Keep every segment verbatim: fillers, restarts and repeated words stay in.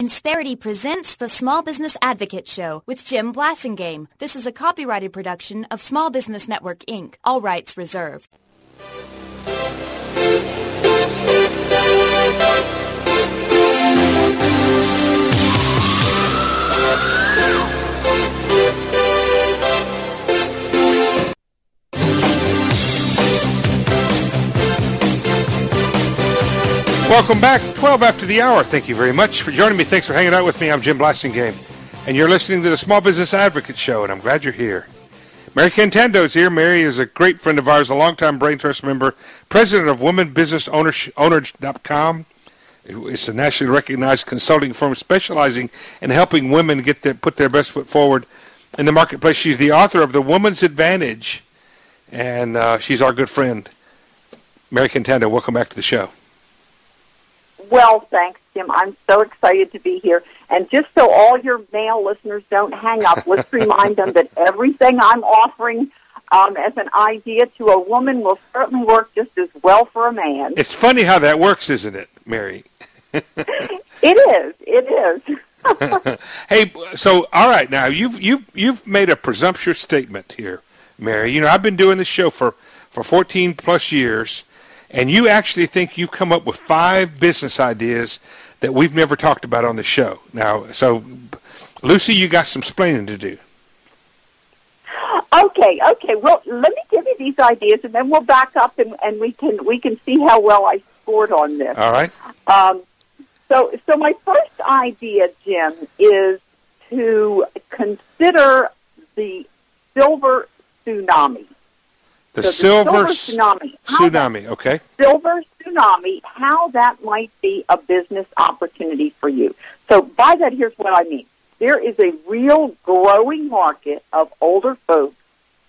Insperity presents the Small Business Advocate Show with Jim Blasingame. This is a copyrighted production of Small Business Network, Incorporated. All rights reserved. Welcome back, twelve after the hour. Thank you very much for joining me. Thanks for hanging out with me. I'm Jim Blasingame, and you're listening to the Small Business Advocate Show, and I'm glad you're here. Mary Cantando is here. Mary is a great friend of ours, a longtime Brain Trust member, president of Women Business Owners dot com. It's a nationally recognized consulting firm specializing in helping women get their, put their best foot forward in the marketplace. She's the author of The Woman's Advantage, and uh, she's our good friend. Mary Cantando, welcome back to the show. Well, thanks, Jim. I'm so excited to be here. And just so all your male listeners don't hang up, let's remind them that everything I'm offering um, as an idea to a woman will certainly work just as well for a man. It's funny how that works, isn't it, Mary? It is. It is. Hey, so all right, now you've you've you've made a presumptuous statement here, Mary. You know, I've been doing this show for, for fourteen plus years. And you actually think you've come up with five business ideas that we've never talked about on the show. Now, so, Lucy, you got some explaining to do. Okay, okay. Well, let me give you these ideas, and then we'll back up, and, and we can we can see how well I scored on this. All right. Um, so, so my first idea, Jim, is to consider the silver tsunami. The, so silver, the silver tsunami. Tsunami, that, okay. Silver tsunami, how that might be a business opportunity for you. So by that, here's what I mean. There is a real growing market of older folks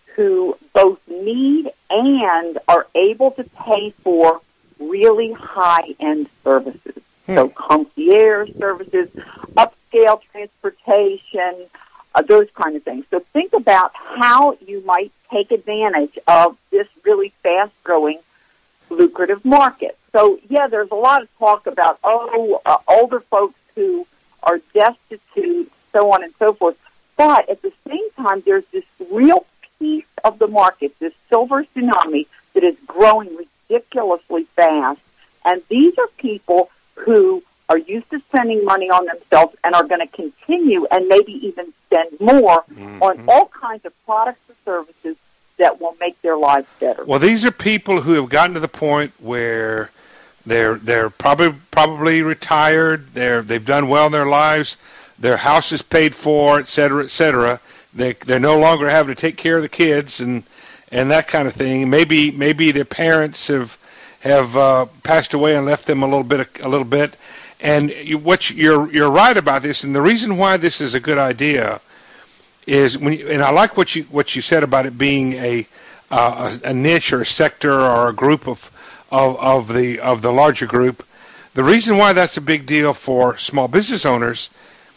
who both need and are able to pay for really high-end services. Hmm. So concierge services, upscale transportation, uh, those kind of things. So think about how you might take advantage of this really fast-growing, lucrative market. So, yeah, there's a lot of talk about, oh, uh, older folks who are destitute, so on and so forth. But at the same time, there's this real piece of the market, this silver tsunami, that is growing ridiculously fast. And these are people who are used to spending money on themselves and are going to continue and maybe even spend more mm-hmm. on all kinds of products or services that will make their lives better. Well, these are people who have gotten to the point where they're they're probably probably retired. They're they've done well in their lives. Their house is paid for, et cetera, et cetera. They they're no longer having to take care of the kids and and that kind of thing. Maybe maybe their parents have have uh, passed away and left them a little bit a little bit. And you, what you, you're you're right about this, and the reason why this is a good idea is when you, and I like what you what you said about it being a uh, a, a niche or a sector or a group of, of of the of the larger group. The reason why that's a big deal for small business owners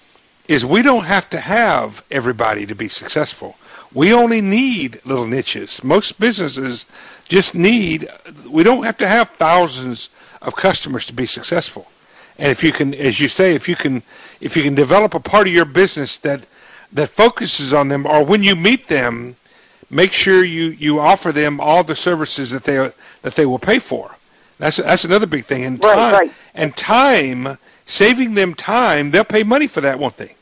is we don't have to have everybody to be successful. We only need little niches. Most businesses just need. We don't have to have thousands of customers to be successful. And if you can, as you say, if you can, if you can develop a part of your business that that focuses on them, or when you meet them, make sure you, you offer them all the services that they that they will pay for. That's that's another big thing. And time, right, right. and time, saving them time, they'll pay money for that, won't they?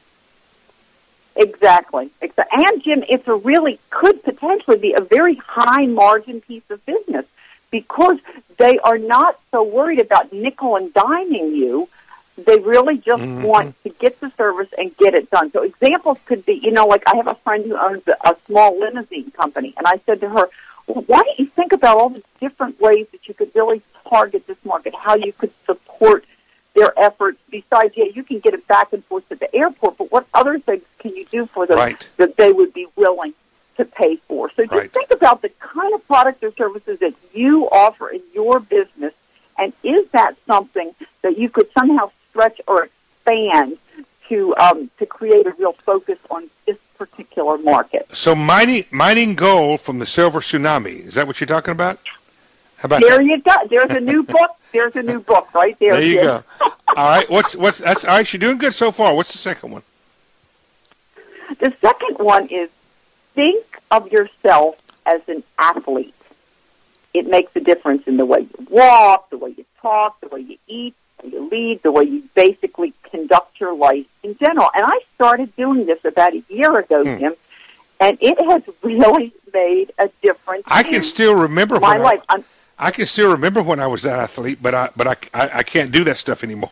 Exactly. Exactly. And Jim, it's a really could potentially be a very high margin piece of business, because they are not so worried about nickel and diming you. They really just mm-hmm. want to get the service and get it done. So examples could be, you know, like I have a friend who owns a, a small limousine company, and I said to her, well, why don't you think about all the different ways that you could really target this market, how you could support their efforts besides, yeah, you can get it back and forth to the airport, but what other things can you do for them right. that they would be willing to pay for? So just right. think about the kind of products or services that you offer in your business, and is that something that you could somehow stretch or expand to um, to create a real focus on this particular market? So mining mining gold from the silver tsunami, is that what you're talking about? How about there that? you go. There's a new book. There's a new book right there. There you Jim. go. All right. What's what's that's all right? You're doing good so far. What's the second one? The second one is think of yourself as an athlete. It makes a difference in the way you walk, the way you talk, the way you eat, the way you lead, the way you basically conduct your life in general. And I started doing this about a year ago, hmm. Jim, and it has really made a difference. I can still remember my when life. I, I can still remember when I was that athlete, but I but I, I, I can't do that stuff anymore.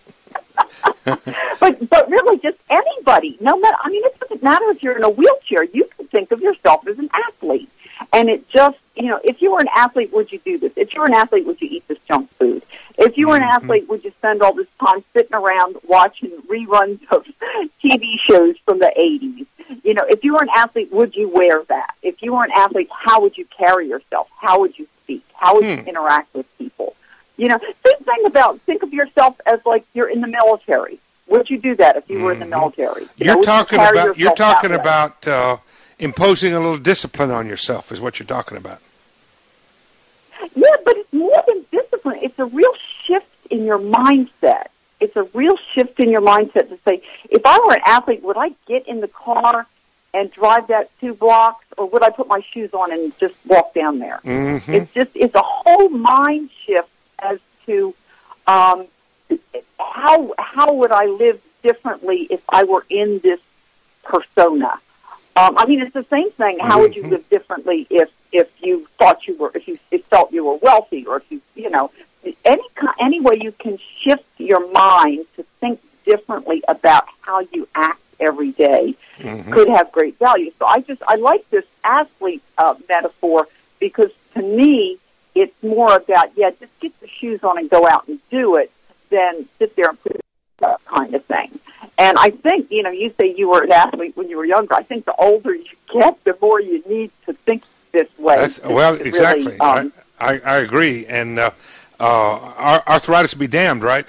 but but really, just anybody, no matter. I mean, it doesn't matter if you're in a wheelchair. You can think of yourself as an athlete, and it just, you know, if you were an athlete, would you do this? If you were an athlete, would you eat this junk food? If you were an mm-hmm. athlete, would you spend all this time sitting around watching reruns of T V shows from the eighties? You know, if you were an athlete, would you wear that? If you were an athlete, how would you carry yourself? How would you speak? How would hmm. you interact with people? You know, same thing about, think of yourself as like you're in the military. Would you do that if you mm-hmm. were in the military? You you're, know, talking you about, you're talking about you're talking about imposing a little discipline on yourself is what you're talking about. Yeah, but it's more than discipline. It's a real shift in your mindset. It's a real shift in your mindset to say, if I were an athlete, would I get in the car and drive that two blocks, or would I put my shoes on and just walk down there? Mm-hmm. It's just, it's a whole mind shift as to um, how how would I live differently if I were in this persona. Um, I mean, it's the same thing. How mm-hmm. would you live differently if if you thought you were, if you if felt you were wealthy, or if you, you know, any any way you can shift your mind to think differently about how you act every day mm-hmm. could have great value. So I just I like this athlete uh, metaphor, because to me it's more about, yeah, just get the shoes on and go out and do it, than sit there and put it up kind of thing. And I think, you know, you say you were an athlete when you were younger. I think the older you get, the more you need to think this way. That's, well, exactly. Really, um, I, I I agree. And uh, uh, arthritis be damned, right?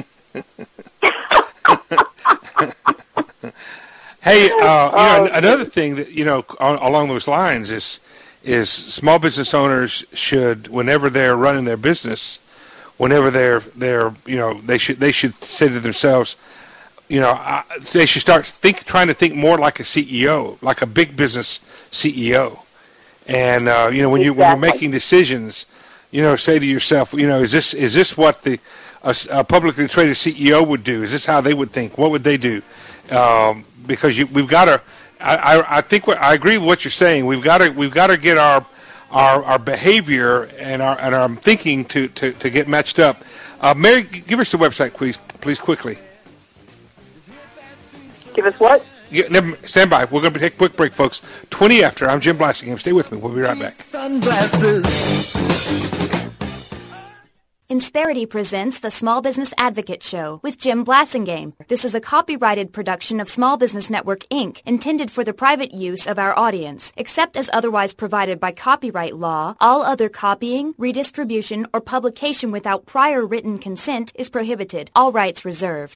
Hey, uh, you know, another thing that, you know, along those lines is is small business owners should, whenever they're running their business, whenever they're they're you know they should they should say to themselves, you know, I, they should start think trying to think more like a C E O, like a big business C E O. And uh, you know, when you exactly. when you're making decisions, you know, say to yourself, you know, is this is this what the a, a publicly traded C E O would do? Is this how they would think? What would they do? Um, because you, we've got to. I, I, I think what, I agree with what you're saying. We've got to we've got to get our our, our behavior and our and our thinking to, to, to get matched up. Uh, Mary, give us the website, please, please quickly. Give us what? Yeah, never, stand by. We're going to take a quick break, folks. twenty after. I'm Jim Blassingham. Stay with me. We'll be right back. Sunglasses. Insperity presents the Small Business Advocate Show with Jim Blassingham. This is a copyrighted production of Small Business Network, Incorporated, intended for the private use of our audience. Except as otherwise provided by copyright law, all other copying, redistribution, or publication without prior written consent is prohibited. All rights reserved.